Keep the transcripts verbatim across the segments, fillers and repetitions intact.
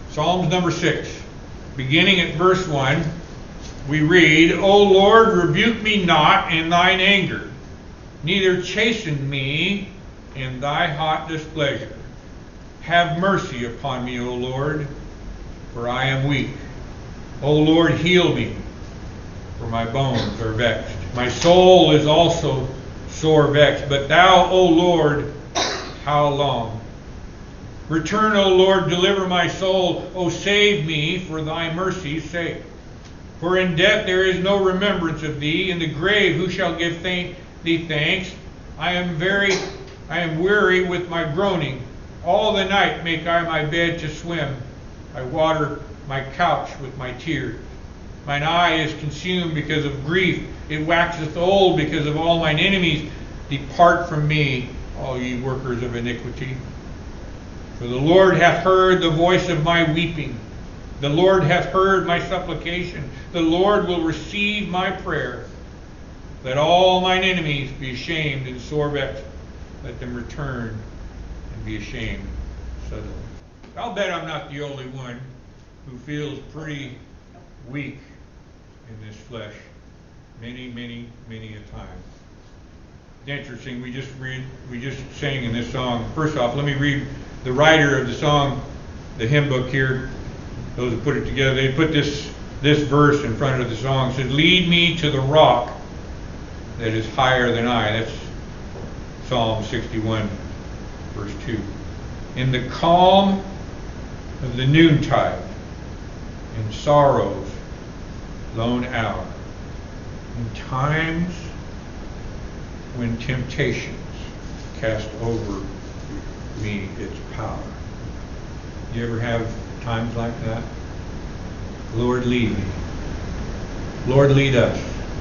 Psalms number six, beginning at verse one, we read, O Lord, rebuke me not in thine anger, neither chasten me in thy hot displeasure. Have mercy upon me, O Lord, for I am weak. O Lord, heal me, for my bones are vexed. My soul is also sore vexed, but thou, O Lord, how long? Return, O Lord, deliver my soul. O save me for thy mercy's sake. For in death there is no remembrance of thee. In the grave who shall give thank thee thanks? I am very, I am weary with my groaning. All the night make I my bed to swim. I water my couch with my tears. Mine eye is consumed because of grief. It waxeth old because of all mine enemies. Depart from me, all ye workers of iniquity. For the Lord hath heard the voice of my weeping. The Lord hath heard my supplication. The Lord will receive my prayer. Let all mine enemies be ashamed and sore vexed. Let them return and be ashamed suddenly. I'll bet I'm not the only one who feels pretty weak in this flesh many, many, many a time. It's interesting, we just read, we just sang in this song. First off, let me read the writer of the song, the hymn book here. Those who put it together, they put this this verse in front of the song. It says, lead me to the rock that is higher than I. That's Psalm sixty-one, verse two. In the calm of the noontide, in sorrow's lone hour, in times when temptations cast over me its power. You ever have times like that? Lord, lead me. Lord, lead us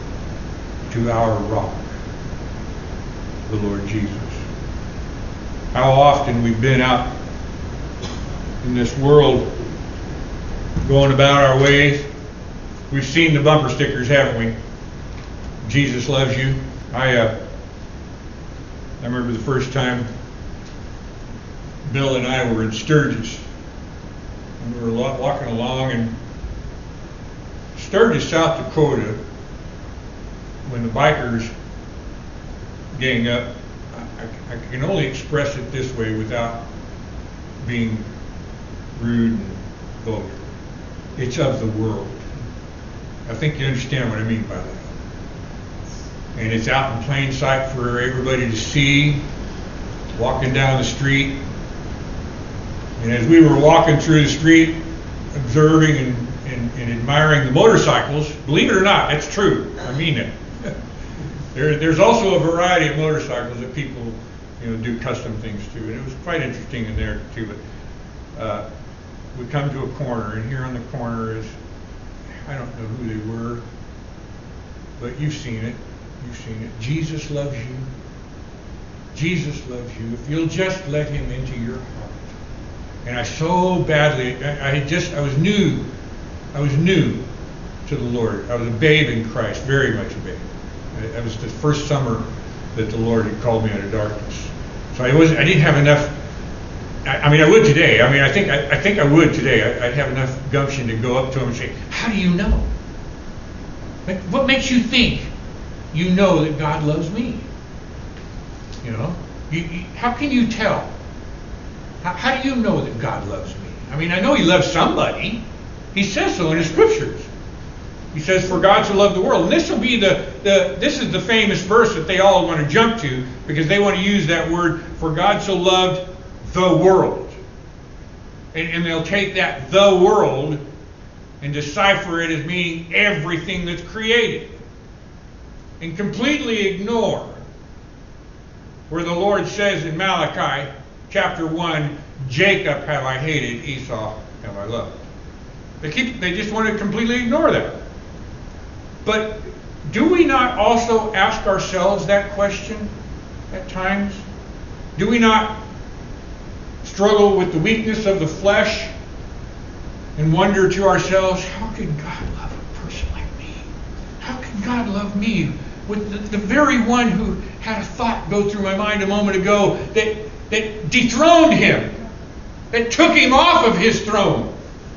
to our rock, the Lord Jesus. How often we've been out in this world going about our ways. We've seen the bumper stickers, haven't we? Jesus loves you. I uh, I remember the first time Bill and I were in Sturgis. And we were walking along in Sturgis, South Dakota, when the bikers gang up. I, I can only express it this way without being rude and vulgar. It's of the world. I think you understand what I mean by that. And it's out in plain sight for everybody to see, walking down the street. And as we were walking through the street, observing and, and, and admiring the motorcycles, believe it or not, that's true. I mean it. there, there's also a variety of motorcycles that people, you know, do custom things to, and it was quite interesting in there too. But uh, we come to a corner, and here on the corner is, I don't know who they were, but you've seen it. You've seen it. Jesus loves you. Jesus loves you. If you'll just let him into your heart. And I so badly, I, I just, I was new. I was new to the Lord. I was a babe in Christ, very much a babe. That was the first summer that the Lord had called me out of darkness. So I wasn't, I didn't have enough. I, I mean, I would today. I mean, I think, I, I think I would today. I, I'd have enough gumption to go up to him and say, "How do you know? Like, what makes you think you know that God loves me? You know, you, you, how can you tell? How, how do you know that God loves me? I mean, I know he loves somebody. He says so in his scriptures. He says, for God so loved the world. And this will be the, the, this is the famous verse that they all want to jump to, because they want to use that word, for God so loved the world. And, and they'll take that the world and decipher it as meaning everything that's created. And completely ignore where the Lord says in Malachi chapter one, Jacob have I hated, Esau have I loved. They keep, they just want to completely ignore that. But do we not also ask ourselves that question at times? Do we not struggle with the weakness of the flesh and wonder to ourselves, how can God love a person like me? How can God love me? With the, the very one who had a thought go through my mind a moment ago that, that dethroned him, that took him off of his throne,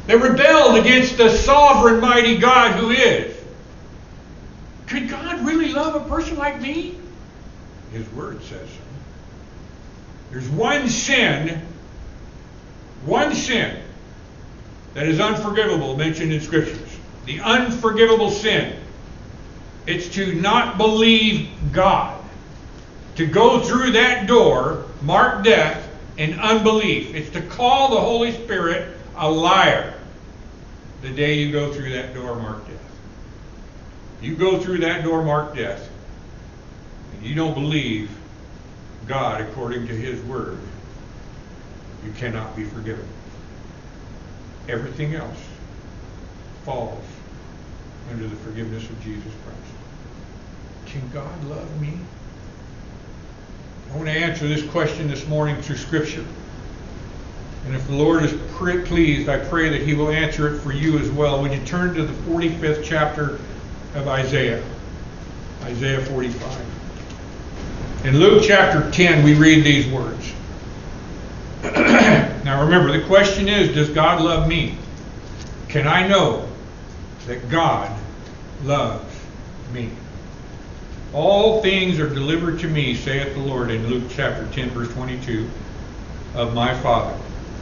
They rebelled against the sovereign, mighty God who is. Could God really love a person like me? His Word says so. There's one sin, one sin that is unforgivable mentioned in Scriptures. The unforgivable sin. It's to not believe God. To go through that door, marked death, in unbelief. It's to call the Holy Spirit a liar the day you go through that door marked death. You go through that door marked death, and you don't believe God according to His Word, you cannot be forgiven. Everything else falls under the forgiveness of Jesus Christ. Can God love me? I want to answer this question this morning through Scripture. And if the Lord is pleased, I pray that He will answer it for you as well. Would you turn to the forty-fifth chapter of Isaiah? Isaiah forty-five. In Luke chapter ten, we read these words. Now remember, the question is, does God love me? Can I know that God loves me? All things are delivered to me, saith the Lord, in Luke chapter ten, verse twenty-two, of my Father.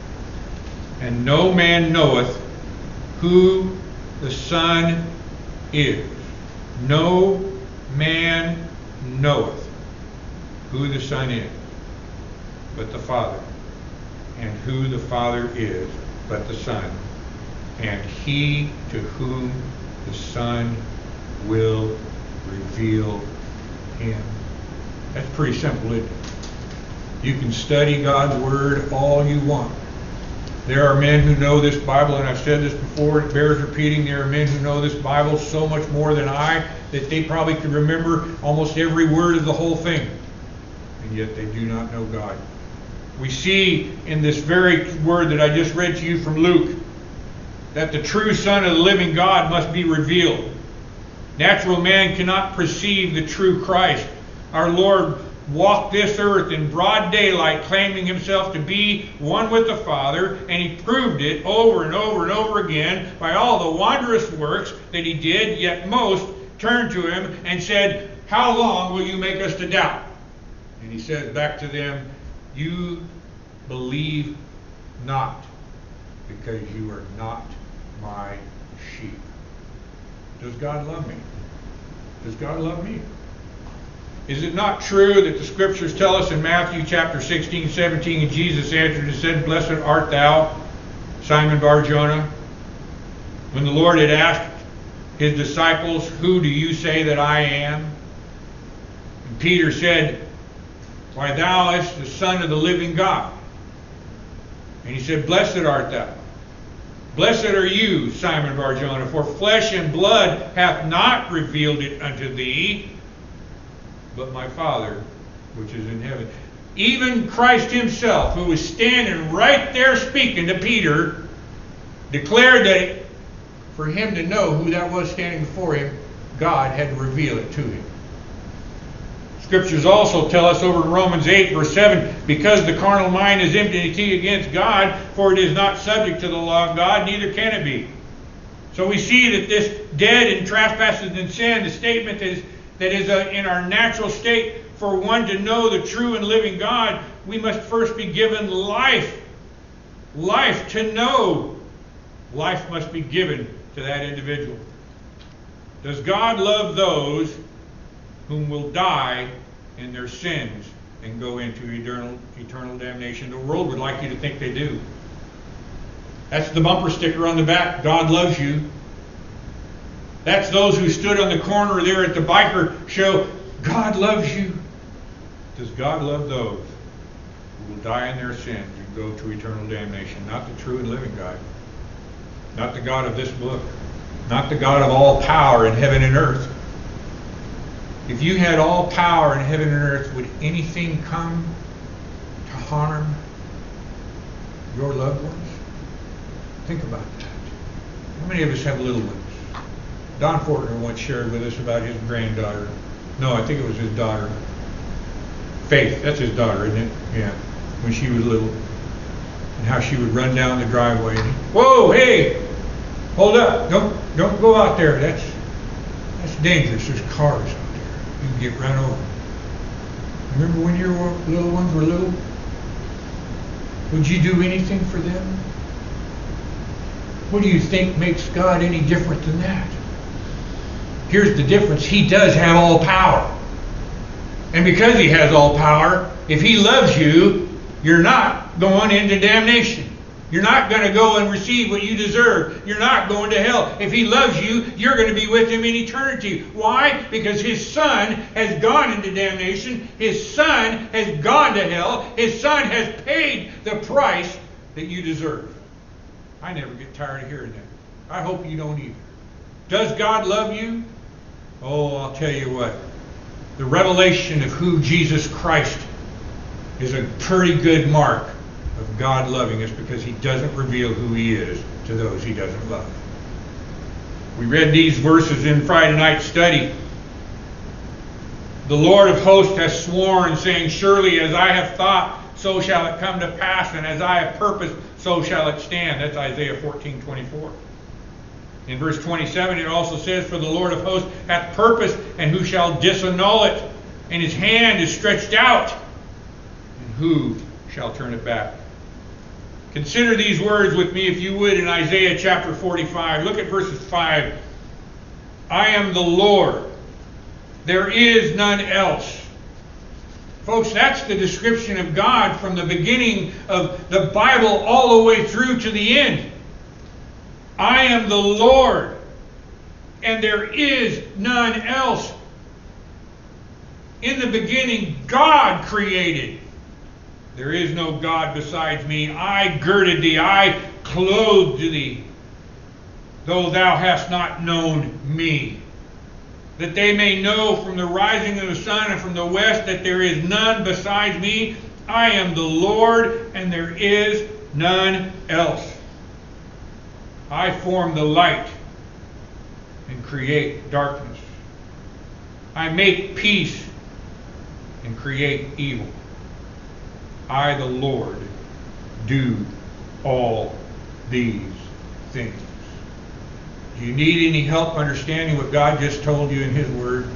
And no man knoweth who the Son is. No man knoweth who the Son is, but the Father. And who the Father is, but the Son. And he to whom the Son will reveal Him. That's pretty simple, isn't it? You can study God's Word all you want. There are men who know this Bible, and I've said this before, it bears repeating, there are men who know this Bible so much more than I that they probably could remember almost every word of the whole thing. And yet they do not know God. We see in this very word that I just read to you from Luke that the true Son of the living God must be revealed. Natural man cannot perceive the true Christ. Our Lord walked this earth in broad daylight, claiming Himself to be one with the Father, and He proved it over and over and over again by all the wondrous works that He did, yet most turned to Him and said, "How long will you make us to doubt?" And He says back to them, "You believe not, because you are not my sheep." Does God love me? Does God love me? Is it not true that the Scriptures tell us in Matthew chapter sixteen, seventeen, and Jesus answered and said, "Blessed art thou, Simon Bar-Jonah"? When the Lord had asked His disciples, "Who do you say that I am?" And Peter said, "Why, thou art the Son of the living God." And He said, "Blessed art thou. Blessed are you, Simon Bar-Jonah, for flesh and blood hath not revealed it unto thee, but my Father which is in heaven." Even Christ Himself, who was standing right there speaking to Peter, declared that for him to know who that was standing before him, God had to reveal it to him. Scriptures also tell us over in Romans eight, verse seven, because the carnal mind is enmity against God, for it is not subject to the law of God, neither can it be. So we see that this dead in trespasses and sin, the statement that is, that is a, in our natural state, for one to know the true and living God, we must first be given life. Life to know. Life must be given to that individual. Does God love those whom will die in their sins and go into eternal, eternal damnation? The world would like you to think they do. That's the bumper sticker on the back. God loves you. That's those who stood on the corner there at the biker show. God loves you. Does God love those who will die in their sins and go to eternal damnation? Not the true and living God. Not the God of this book. Not the God of all power in heaven and earth. If you had all power in heaven and earth, would anything come to harm your loved ones? Think about that. How many of us have little ones? Don Fortner once shared with us about his granddaughter. No, I think it was his daughter. Faith, that's his daughter, isn't it? Yeah, when she was little. And how she would run down the driveway. And, whoa, hey, Hold up. Don't don't go out there. That's that's dangerous. There's cars out there. You can get run over. Remember when your little ones were little? Would you do anything for them? What do you think makes God any different than that? Here's the difference. He does have all power. And because He has all power, if He loves you, you're not going into damnation. You're not going to go and receive what you deserve. You're not going to hell. If He loves you, you're going to be with Him in eternity. Why? Because His Son has gone into damnation. His Son has gone to hell. His Son has paid the price that you deserve. I never get tired of hearing that. I hope you don't either. Does God love you? Oh, I'll tell you what. The revelation of who Jesus Christ is a pretty good mark of God loving us, because He doesn't reveal who He is to those He doesn't love. We read these verses in Friday night study. The Lord of hosts has sworn, saying, surely as I have thought, so shall it come to pass, and as I have purposed, so shall it stand. That's Isaiah fourteen twenty-four. In verse twenty-seven it also says, for the Lord of hosts hath purposed, and who shall disannul it? And His hand is stretched out, and who shall turn it back? Consider these words with me, if you would, in Isaiah chapter forty-five. Look at verses five. I am the Lord. There is none else. Folks, that's the description of God from the beginning of the Bible all the way through to the end. I am the Lord, and there is none else. In the beginning, God created. There is no God besides me. I girded thee, I clothed thee, though thou hast not known me. That they may know from the rising of the sun and from the west that there is none besides me. I am the Lord, and there is none else. I form the light and create darkness. I make peace and create evil. I, the Lord, do all these things. Do you need any help understanding what God just told you in His Word?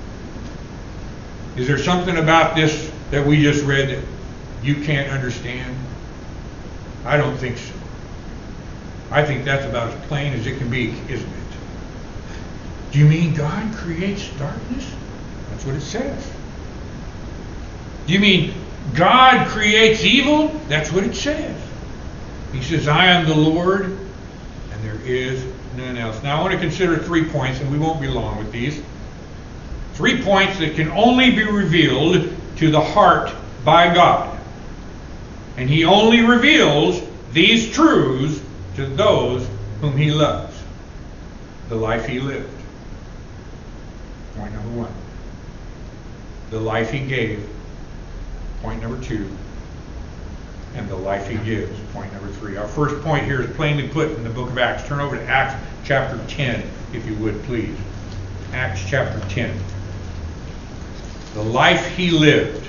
Is there something about this that we just read that you can't understand? I don't think so. I think that's about as plain as it can be, isn't it? Do you mean God creates darkness? That's what it says. Do you mean God creates evil? That's what it says. He says, I am the Lord, and there is none else. Now I want to consider three points, and we won't be long with these. Three points that can only be revealed to the heart by God. And He only reveals these truths to those whom He loves. The life He lived. Point number one. The life He gave. Point number two. And the life He gives. Point number three. Our first point here is plainly put in the book of Acts. Turn over to Acts chapter ten, if you would, please. Acts chapter ten. The life He lived.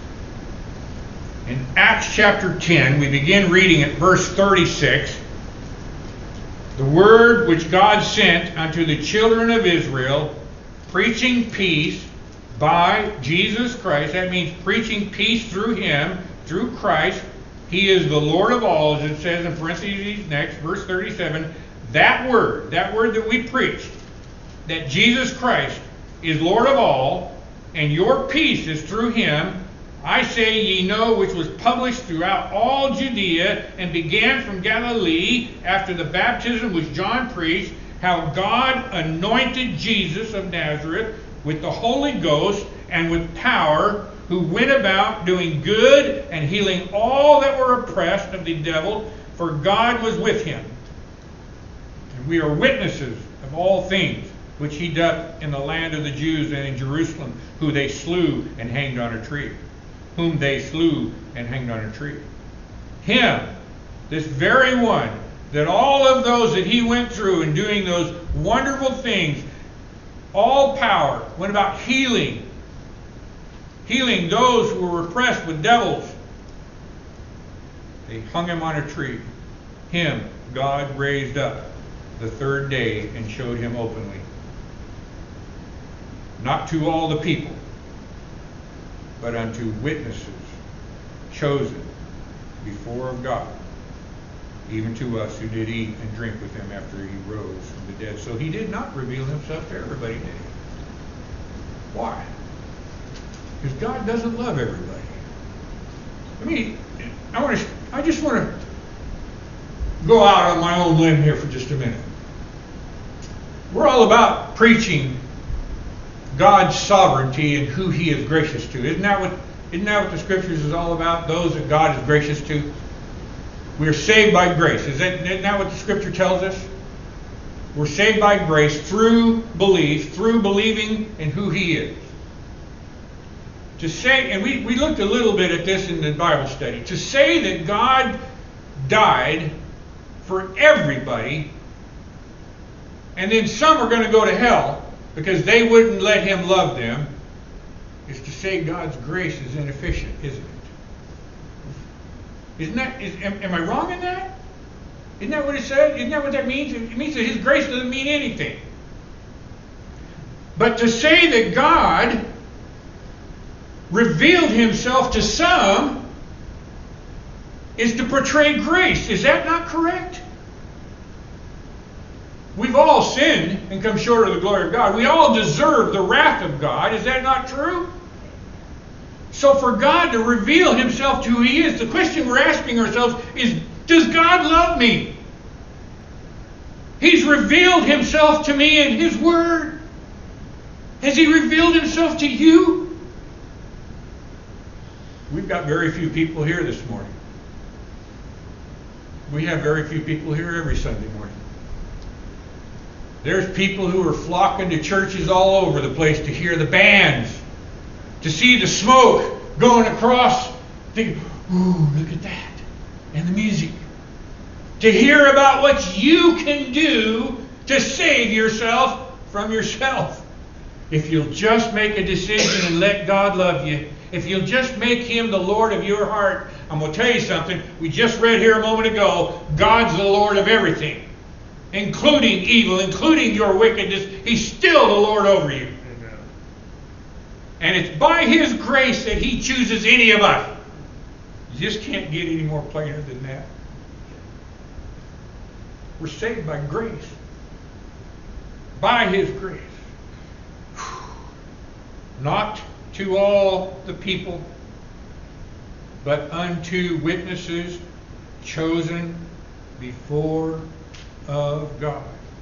In Acts chapter ten, we begin reading at verse thirty-six. The word which God sent unto the children of Israel, preaching peace by Jesus Christ. That means preaching peace through Him, through Christ. He is the Lord of all, as it says in parentheses next, verse thirty-seven. That word, that word that we preached, that Jesus Christ is Lord of all, and your peace is through Him, I say ye know, which was published throughout all Judea, and began from Galilee, after the baptism which John preached, how God anointed Jesus of Nazareth with the Holy Ghost and with power, who went about doing good and healing all that were oppressed of the devil, for God was with Him. And we are witnesses of all things which He doth in the land of the Jews and in Jerusalem, who they slew and hanged on a tree. Whom they slew and hanged on a tree. Him, this very one, that all of those that He went through and doing those wonderful things, all power, went about healing, healing those who were oppressed with devils. They hung Him on a tree. Him, God raised up the third day and showed him openly. Not to all the people, but unto witnesses chosen before of God, even to us who did eat and drink with him after he rose from the dead. So he did not reveal himself to everybody, did he? Why? Because God doesn't love everybody. I mean, I want to. I just want to go out on my own limb here for just a minute. We're all about preaching God's sovereignty and who He is gracious to. Isn't that what? Isn't that what the Scriptures is all about? Those that God is gracious to. We are saved by grace. Is that, isn't that what the Scripture tells us? We're saved by grace through belief, through believing in who He is. To say, and we, we looked a little bit at this in the Bible study, to say that God died for everybody, and then some are going to go to hell because they wouldn't let Him love them, is to say God's grace is inefficient, isn't it? Isn't that, is, am, am I wrong in that? Isn't that what it said? Isn't that what that means? It means that His grace doesn't mean anything. But to say that God revealed Himself to some is to portray grace. Is that not correct? We've all sinned and come short of the glory of God. We all deserve the wrath of God. Is that not true? So for God to reveal Himself to who He is, the question we're asking ourselves is, does God love me? He's revealed Himself to me in His Word. Has He revealed Himself to you? We've got very few people here this morning. We have very few people here every Sunday morning. There's people who are flocking to churches all over the place to hear the bands, to see the smoke going across, thinking, ooh, look at that, and the music. To hear about what you can do to save yourself from yourself. If you'll just make a decision and let God love you, if you'll just make Him the Lord of your heart, I'm going to tell you something. We just read here a moment ago, God's the Lord of everything, including evil, including your wickedness. He's still the Lord over you. Amen. And it's by His grace that He chooses any of us. You just can't get any more plainer than that. We're saved by grace. By His grace. Not to all the people, but unto witnesses chosen before of God.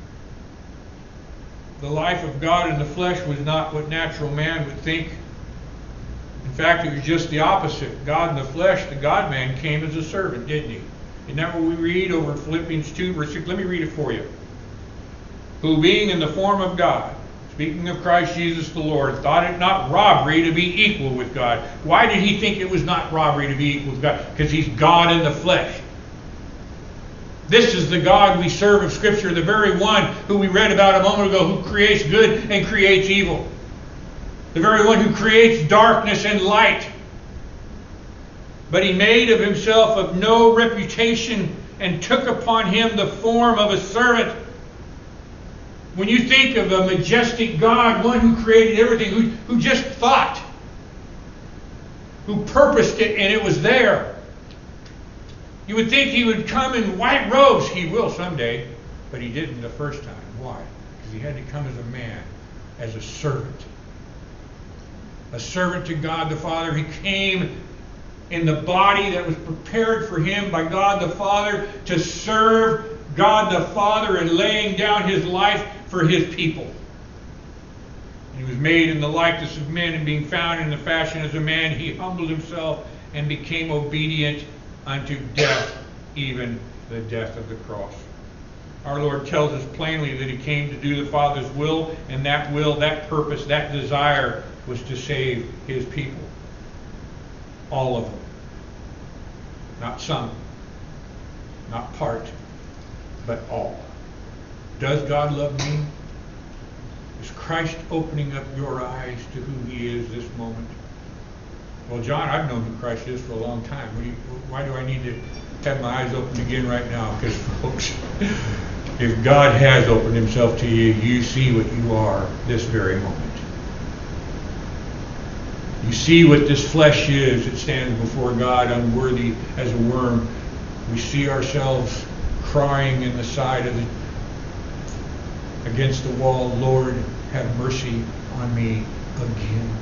The life of God in the flesh was not what natural man would think. In fact, it was just the opposite. God in the flesh, the God-man, came as a servant, didn't He? Isn't that what we read over in Philippians two, verse six? Let me read it for you. Who being in the form of God, speaking of Christ Jesus the Lord, thought it not robbery to be equal with God. Why did He think it was not robbery to be equal with God? Because He's God in the flesh. This is the God we serve of Scripture, the very one who we read about a moment ago, who creates good and creates evil. The very one who creates darkness and light. But He made of Himself of no reputation and took upon Him the form of a servant. When you think of a majestic God, one who created everything, who, who just thought, who purposed it and it was there, you would think He would come in white robes. He will someday, but He didn't the first time. Why? Because He had to come as a man, as a servant. A servant to God the Father. He came in the body that was prepared for Him by God the Father to serve God the Father in laying down His life for His people. He was made in the likeness of men, and being found in the fashion as a man, He humbled Himself and became obedient unto death, even the death of the cross. Our Lord tells us plainly that He came to do the Father's will, and that will, that purpose, that desire was to save His people. All of them. Not some. Not part. But all. Does God love me? Is Christ opening up your eyes to who He is this moment? Well, John, I've known who Christ is for a long time. Why do I need to have my eyes opened again right now? Because, folks, if God has opened himself to you, you see what you are this very moment. You see what this flesh is that stands before God unworthy as a worm. We see ourselves crying in the side of the, against the wall, Lord, have mercy on me again.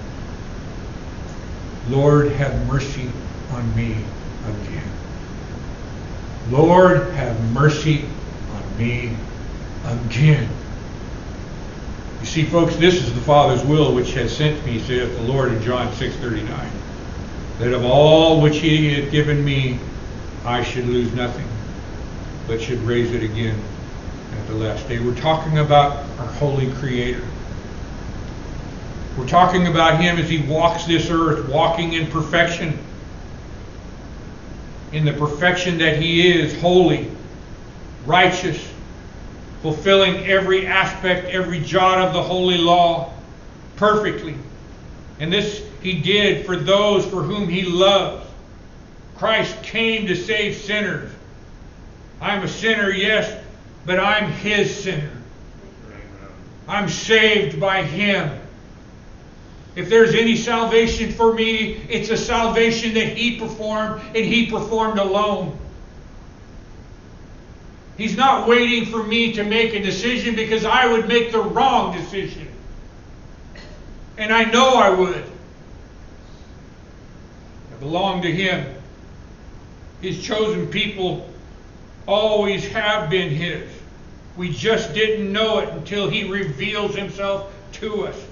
Lord, have mercy on me again. Lord, have mercy on me again. You see, folks, this is the Father's will which has sent me, saith the Lord in John six thirty-nine, that of all which he hath given me, I should lose nothing, but should raise it again at the last day. We're talking about our holy Creator. We're talking about him as he walks this earth, walking in perfection, in the perfection that he is, holy, righteous, fulfilling every aspect, every jot of the holy law perfectly. And this he did for those for whom he loves. Christ came to save sinners. I'm a sinner, yes, but I'm his sinner. I'm saved by him. If there's any salvation for me, it's a salvation that he performed, and he performed alone. He's not waiting for me to make a decision, because I would make the wrong decision. And I know I would. I belong to him. His chosen people always have been his. We just didn't know it until he reveals himself to us.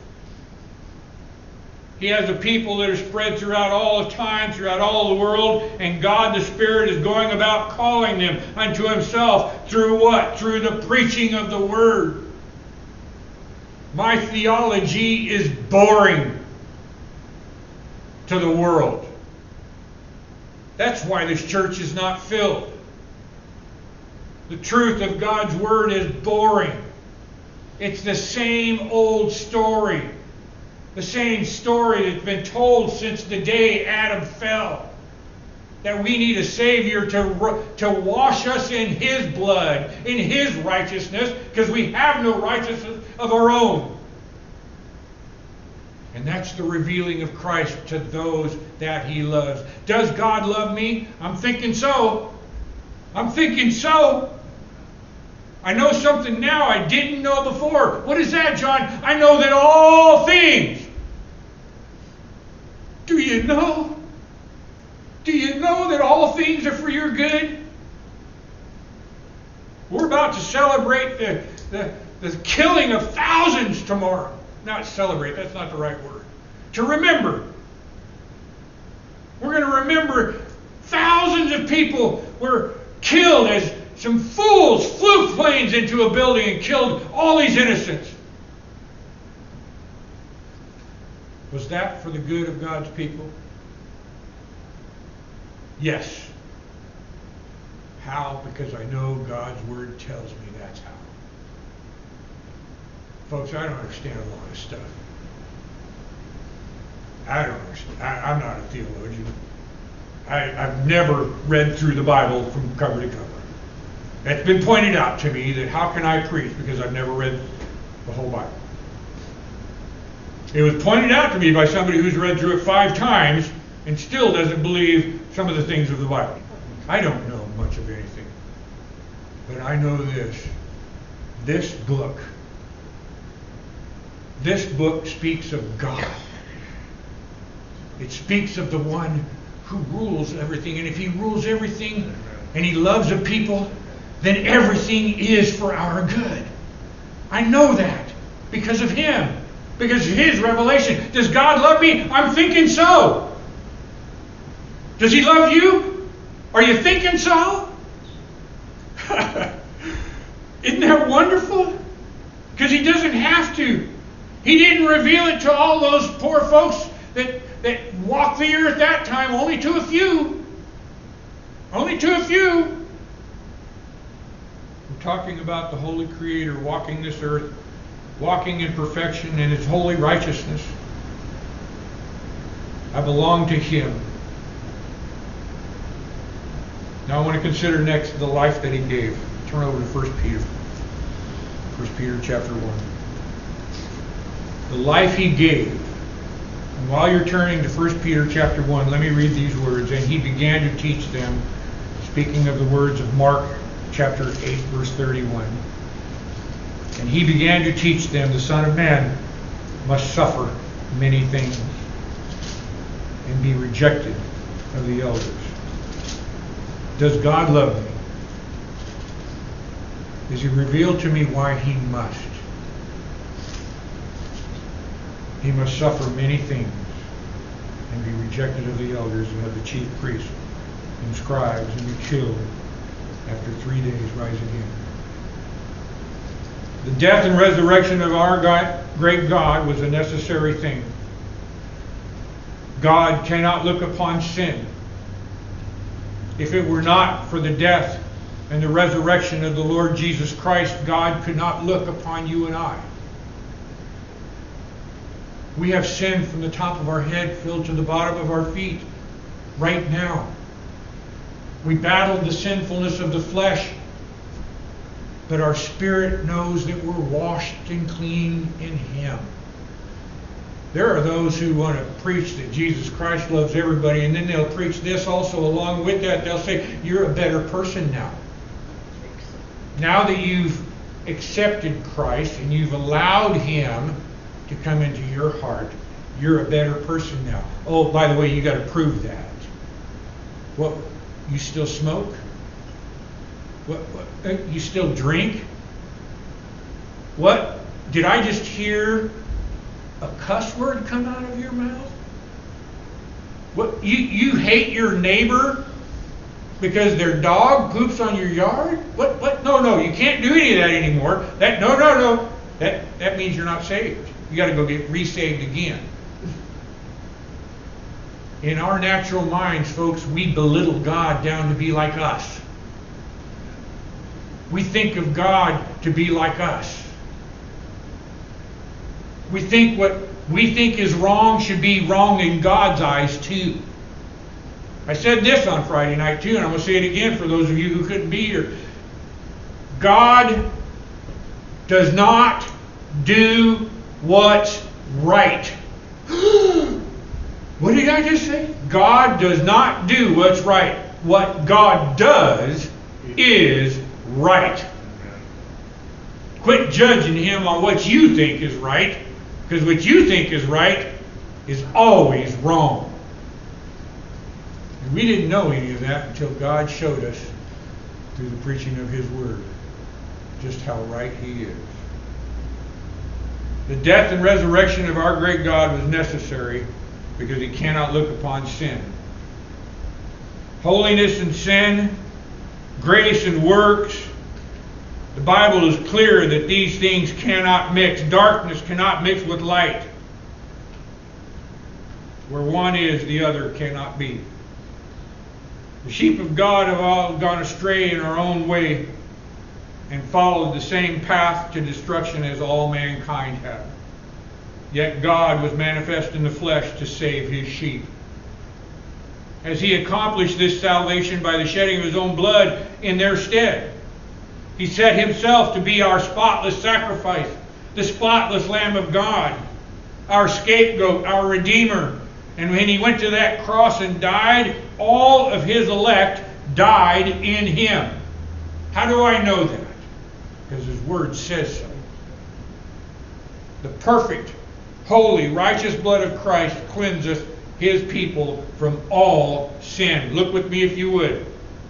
He has a people that are spread throughout all the time, throughout all the world, and God the Spirit is going about calling them unto himself through what? Through the preaching of the Word. My theology is boring to the world. That's why this church is not filled. The truth of God's Word is boring. It's the same old story. The same story that's been told since the day Adam fell. That we need a Savior to, to wash us in his blood, in his righteousness, because we have no righteousness of our own. And that's the revealing of Christ to those that he loves. Does God love me? I'm thinking so. I'm thinking so. I know something now I didn't know before. What is that, John? I know that all things. Do you know? Do you know that all things are for your good? We're about to celebrate the, the, the killing of thousands tomorrow. Not celebrate, that's not the right word. To remember. We're going to remember thousands of people were killed as some fools flew planes into a building and killed all these innocents. Was that for the good of God's people? Yes. How? Because I know God's Word tells me that's how. Folks, I don't understand a lot of stuff. I don't understand. I, I'm not a theologian. I, I've never read through the Bible from cover to cover. It's been pointed out to me that how can I preach because I've never read the whole Bible. It was pointed out to me by somebody who's read through it five times and still doesn't believe some of the things of the Bible. I don't know much of anything. But I know this. This book, this book speaks of God. It speaks of the one who rules everything. And if he rules everything and he loves a people, then everything is for our good. I know that because of him. Because of his revelation. Does God love me? I'm thinking so. Does he love you? Are you thinking so? Isn't that wonderful? Because he doesn't have to. He didn't reveal it to all those poor folks that, that walked the earth that time. Only to a few. Only to a few. We're talking about the Holy Creator walking this earth, walking in perfection in his holy righteousness. I belong to him. Now I want to consider next the life that he gave. Turn over to First Peter. First Peter chapter one. The life he gave. And while you're turning to First Peter chapter one, let me read these words. And he began to teach them, speaking of the words of Mark chapter eight, verse thirty-one. And he began to teach them, the Son of Man must suffer many things and be rejected of the elders. Does God love me? Is he revealed to me why he must? He must suffer many things and be rejected of the elders and of the chief priests and scribes and be killed, after three days rise again. The death and resurrection of our God, great God was a necessary thing. God cannot look upon sin. If it were not for the death and the resurrection of the Lord Jesus Christ, God could not look upon you and I. We have sin from the top of our head filled to the bottom of our feet right now. We battled the sinfulness of the flesh, but our spirit knows that we're washed and clean in Him. There are those who want to preach that Jesus Christ loves everybody, and then they'll preach this also along with that. They'll say, you're a better person now. Now that you've accepted Christ and you've allowed Him to come into your heart, you're a better person now. Oh, by the way, you got to prove that. What? You still smoke? What, what? You still drink? What? Did I just hear a cuss word come out of your mouth? What? You you hate your neighbor because their dog poops on your yard? What? What? No, no, you can't do any of that anymore. That no, no, no. That that means you're not saved. You got to go get re-saved again. In our natural minds, folks, we belittle God down to be like us. We think of God to be like us. We think what we think is wrong should be wrong in God's eyes too. I said this on Friday night too, and I'm going to say it again for those of you who couldn't be here. God does not do what's right. What did I just say? God does not do what's right. What God does is right. Quit judging Him on what you think is right, because what you think is right is always wrong. And we didn't know any of that until God showed us through the preaching of His Word just how right He is. The death and resurrection of our great God was necessary because He cannot look upon sin. Holiness and sin, grace and works. The Bible is clear that these things cannot mix. Darkness cannot mix with light. Where one is, the other cannot be. The sheep of God have all gone astray in our own way and followed the same path to destruction as all mankind have. Yet God was manifest in the flesh to save His sheep. As He accomplished this salvation by the shedding of His own blood in their stead, He set Himself to be our spotless sacrifice, the spotless Lamb of God, our scapegoat, our Redeemer. And when He went to that cross and died, all of His elect died in Him. How do I know that? Because His Word says so. The perfect, holy, righteous blood of Christ cleanseth His people from all sin. Look with me if you would.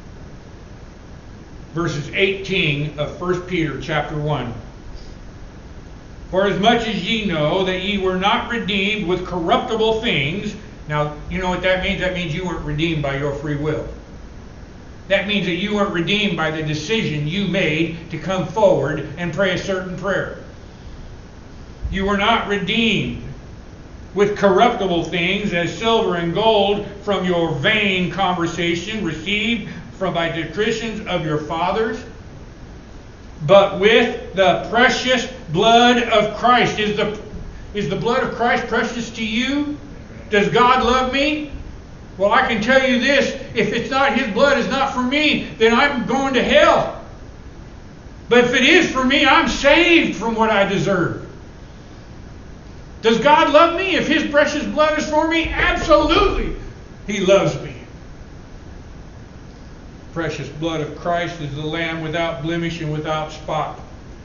Verses eighteen of First Peter chapter one. For as much as ye know that ye were not redeemed with corruptible things. Now, you know what that means? That means you weren't redeemed by your free will. That means that you weren't redeemed by the decision you made to come forward and pray a certain prayer. You were not redeemed with corruptible things as silver and gold from your vain conversation received from by the traditions of your fathers, but with the precious blood of Christ. Is the, is the blood of Christ precious to you? Does God love me? Well, I can tell you this, if it's not His blood is not for me, then I'm going to hell. But if it is for me, I'm saved from what I deserve. Does God love me? If His precious blood is for me, absolutely, He loves me. Precious blood of Christ is the Lamb without blemish and without spot,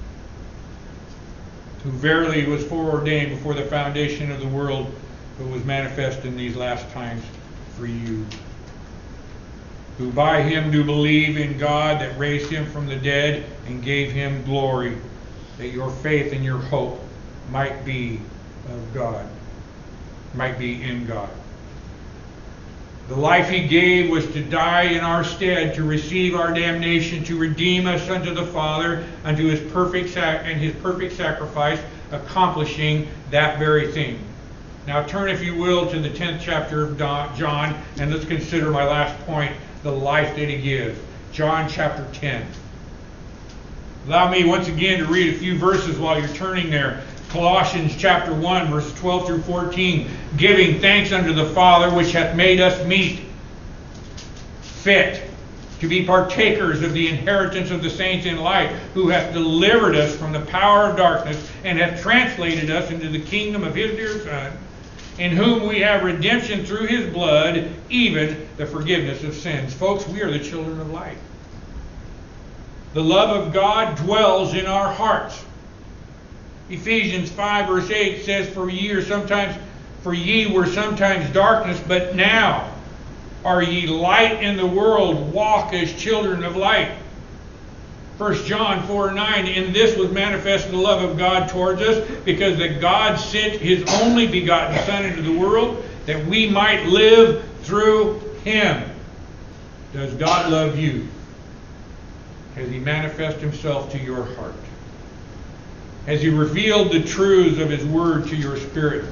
who verily was foreordained before the foundation of the world, but was manifest in these last times for you. Who by Him do believe in God that raised Him from the dead and gave Him glory, that your faith and your hope might be of God, might be in God. The life He gave was to die in our stead, to receive our damnation, to redeem us unto the Father, unto His perfect sac- and His perfect sacrifice, accomplishing that very thing. Now turn, if you will, to the tenth chapter of John, and let's consider my last point, the life that He gives. John chapter ten. Allow me once again to read a few verses while you're turning there. Colossians chapter one, verses twelve through fourteen. Giving thanks unto the Father, which hath made us meet, fit to be partakers of the inheritance of the saints in light, who hath delivered us from the power of darkness, and hath translated us into the kingdom of His dear Son, in whom we have redemption through His blood, even the forgiveness of sins. Folks, we are the children of light. The love of God dwells in our hearts. Ephesians five verse eight says, For ye are sometimes, for ye were sometimes darkness, but now are ye light in the world. Walk as children of light. First John four nine, In this was manifested the love of God towards us, because that God sent His only begotten Son into the world, that we might live through Him. Does God love you? Has He manifested Himself to your heart? Has He revealed the truths of His Word to your spirit?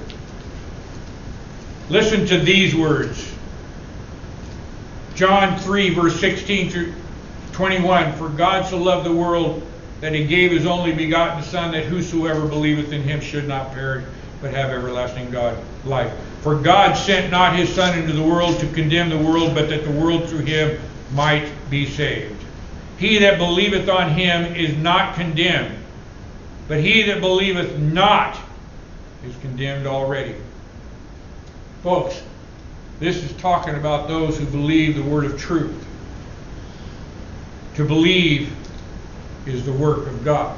Listen to these words. John three, verse sixteen through twenty-one. For God so loved the world that He gave His only begotten Son, that whosoever believeth in Him should not perish, but have everlasting God life. For God sent not His Son into the world to condemn the world, but that the world through Him might be saved. He that believeth on Him is not condemned, but he that believeth not is condemned already. Folks, this is talking about those who believe the word of truth. To believe is the work of God.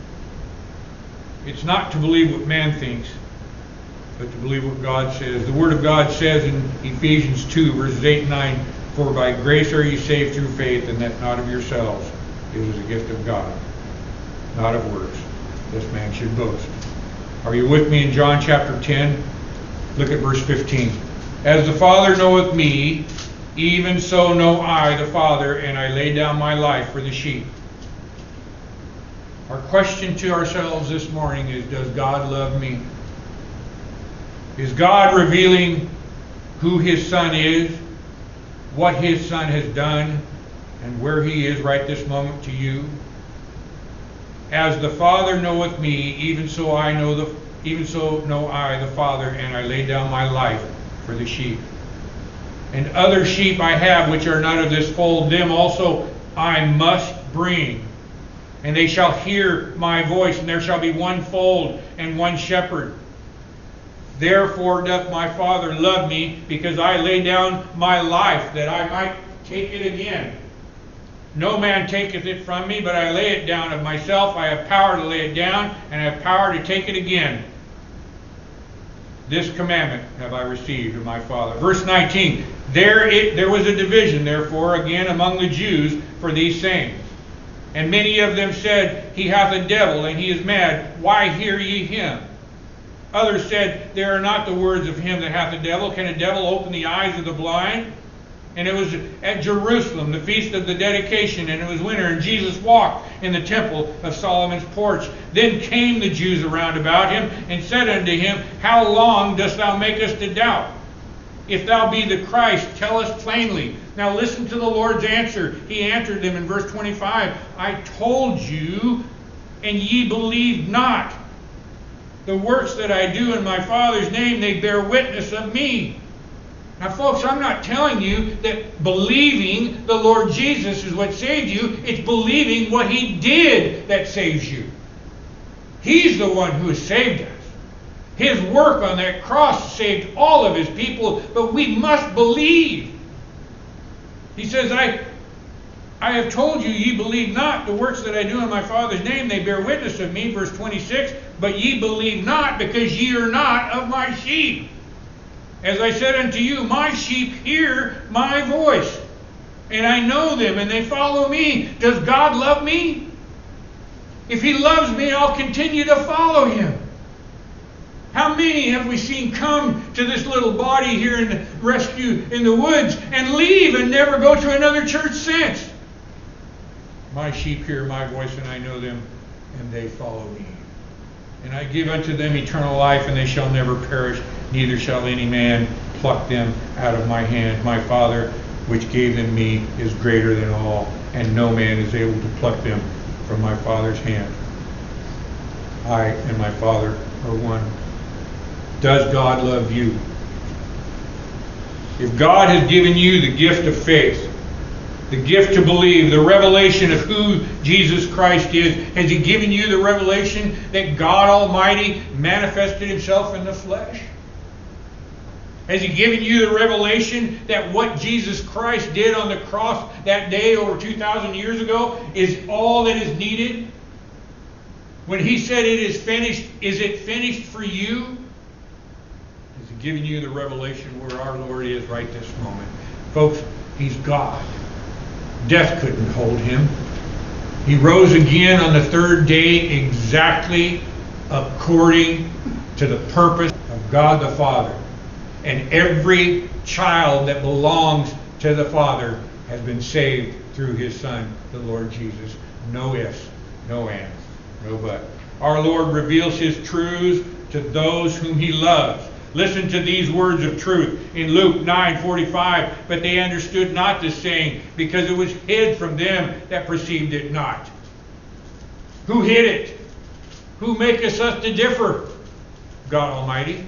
It's not to believe what man thinks, but to believe what God says. The Word of God says in Ephesians two, verses eight and nine, For by grace are ye saved through faith, and that not of yourselves. It is a gift of God, not of works, this man should boast. Are you with me in John chapter ten? Look at verse fifteen. As the Father knoweth me, even so know I the Father, and I lay down my life for the sheep. Our question to ourselves this morning is, does God love me? Is God revealing who His Son is, what His Son has done, and where He is right this moment to you? As the Father knoweth me, even so I know the even so know I the Father, and I lay down my life for the sheep. And other sheep I have which are not of this fold, them also I must bring. And they shall hear my voice, and there shall be one fold and one shepherd. Therefore doth my Father love me, because I lay down my life, that I might take it again. No man taketh it from me, but I lay it down of myself. I have power to lay it down, and I have power to take it again. This commandment have I received of my Father. Verse nineteen. There, it, there was a division, therefore, again among the Jews for these sayings. And many of them said, He hath a devil, and he is mad. Why hear ye him? Others said, They are not the words of him that hath a devil. Can a devil open the eyes of the blind? And it was at Jerusalem, the feast of the dedication, and it was winter, and Jesus walked in the temple of Solomon's porch. Then came the Jews around about him, and said unto him, How long dost thou make us to doubt? If thou be the Christ, tell us plainly. Now listen to the Lord's answer. He answered them in verse twenty-five, I told you, and ye believed not. The works that I do in my Father's name, they bear witness of me. Now, folks, I'm not telling you that believing the Lord Jesus is what saved you. It's believing what He did that saves you. He's the one who has saved us. His work on that cross saved all of His people, but we must believe. He says, I, I have told you, ye believe not. The works that I do in my Father's name, they bear witness of me. Verse twenty-six, but ye believe not, because ye are not of my sheep. As I said unto you, my sheep hear my voice, and I know them, and they follow me. Does God love me? If He loves me, I'll continue to follow Him. How many have we seen come to this little body here in the rescue in the woods and leave and never go to another church since? My sheep hear my voice, and I know them, and they follow me. And I give unto them eternal life, and they shall never perish, neither shall any man pluck them out of my hand. My Father, which gave them me, is greater than all, and no man is able to pluck them from my Father's hand. I and my Father are one. Does God love you? If God has given you the gift of faith, the gift to believe, the revelation of who Jesus Christ is, has He given you the revelation that God Almighty manifested Himself in the flesh? Has He given you the revelation that what Jesus Christ did on the cross that day over two thousand years ago is all that is needed? When He said it is finished, is it finished for you? Has He given you the revelation where our Lord is right this moment? Folks, He's God. Death couldn't hold Him. He rose again on the third day exactly according to the purpose of God the Father. And every child that belongs to the Father has been saved through His Son, the Lord Jesus. No ifs, no ands, no buts. Our Lord reveals His truths to those whom He loves. Listen to these words of truth in Luke nine forty-five. But they understood not this saying, because it was hid from them that perceived it not. Who hid it? Who maketh us to differ? God Almighty.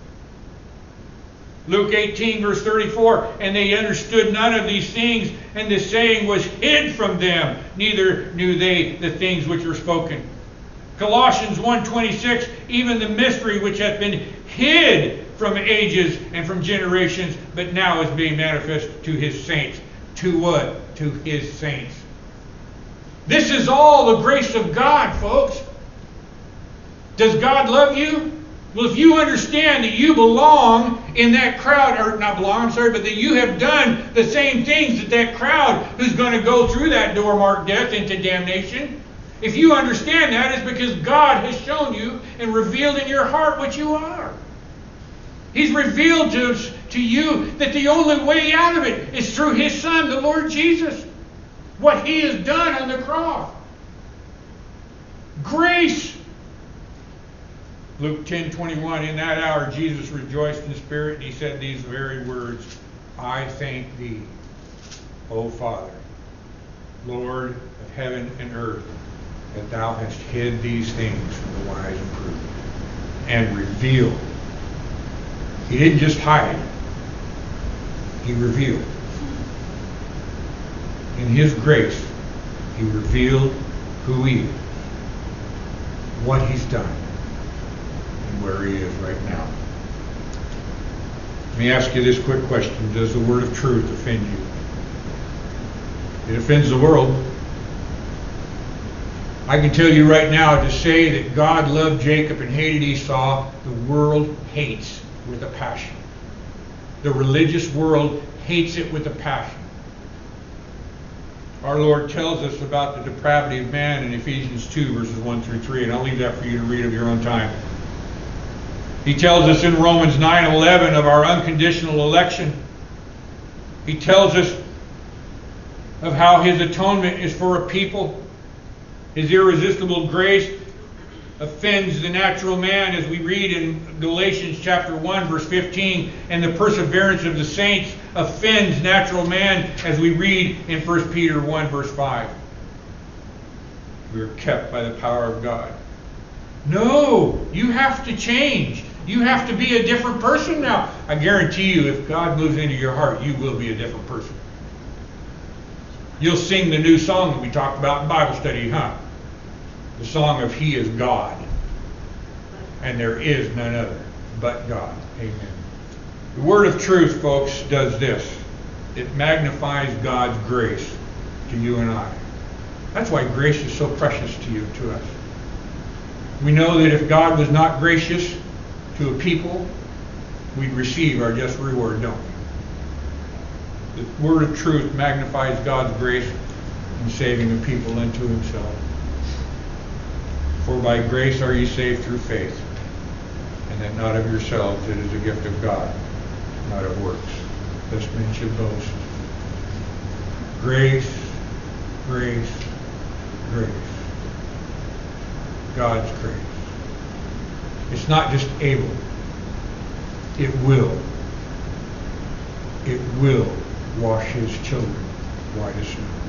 Luke eighteen verse thirty-four, and they understood none of these things, and the saying was hid from them, neither knew they the things which were spoken. Colossians one twenty-six, even the mystery which hath been hid from ages and from generations, but now is being manifest to His saints. To what? To His saints. This is all the grace of God, folks. Does God love you? Well, if you understand that you belong in that crowd, or not belong, I'm sorry, but that you have done the same things that that crowd who's going to go through that door marked death into damnation, if you understand that, it's because God has shown you and revealed in your heart what you are. He's revealed to, to you that the only way out of it is through His Son, the Lord Jesus. What He has done on the cross. Grace. Luke ten twenty-one, in that hour Jesus rejoiced in the Spirit, and He said these very words, I thank Thee, O Father, Lord of heaven and earth, that Thou hast hid these things from the wise and prudent, and revealed. He didn't just hide. He revealed. In His grace, He revealed who He is, what He's done, and where He is right now. Let me ask you this quick question. Does the word of truth offend you? It offends the world. I can tell you right now, to say that God loved Jacob and hated Esau, the world hates with a passion. The religious world hates it with a passion. Our Lord tells us about the depravity of man in Ephesians two, verses one through three, and I'll leave that for you to read of your own time. He tells us in Romans nine eleven of our unconditional election. He tells us of how His atonement is for a people. His irresistible grace offends the natural man, as we read in Galatians chapter one, verse fifteen, and the perseverance of the saints offends natural man, as we read in First Peter one, verse five. We are kept by the power of God. No, you have to change. You have to be a different person now. I guarantee you, if God moves into your heart, you will be a different person. You'll sing the new song that we talked about in Bible study, huh? The song of He is God. And there is none other but God. Amen. The word of truth, folks, does this. It magnifies God's grace to you and I. That's why grace is so precious to you, to us. We know that if God was not gracious to a people, we'd receive our just reward, don't we? The word of truth magnifies God's grace in saving a people unto Himself. For by grace are ye saved through faith, and that not of yourselves, it is a gift of God, not of works, lest men should boast. Grace, grace, grace. God's grace. It's not just able. It will. It will wash His children white as snow.